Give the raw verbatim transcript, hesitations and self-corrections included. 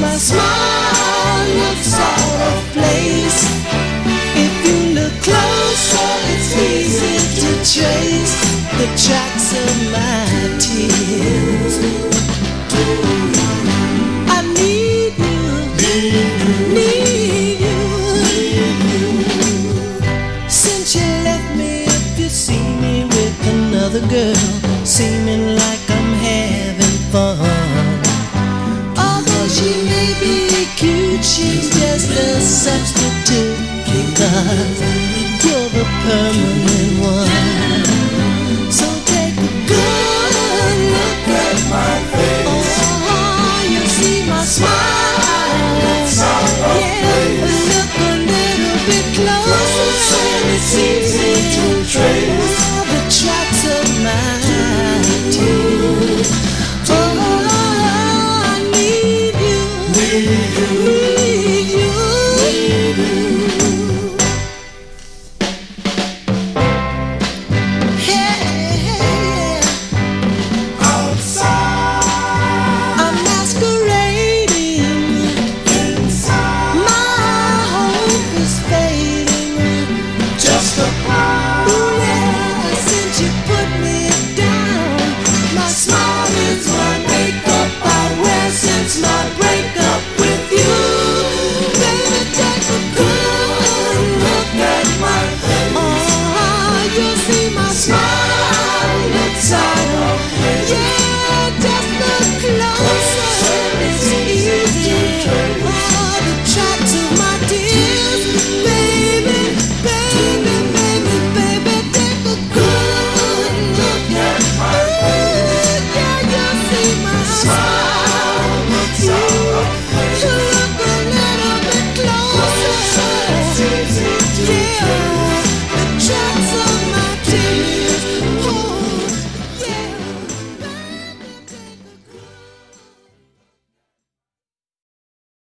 my smile looks out of place. If you look closer, it's easy to trace the tracks of my tears. I need you, need you. Since you left me, if you see me with another girl, seeming like I'm having fun. Although she may be cute, she's just a substitute, because you're the permanent one.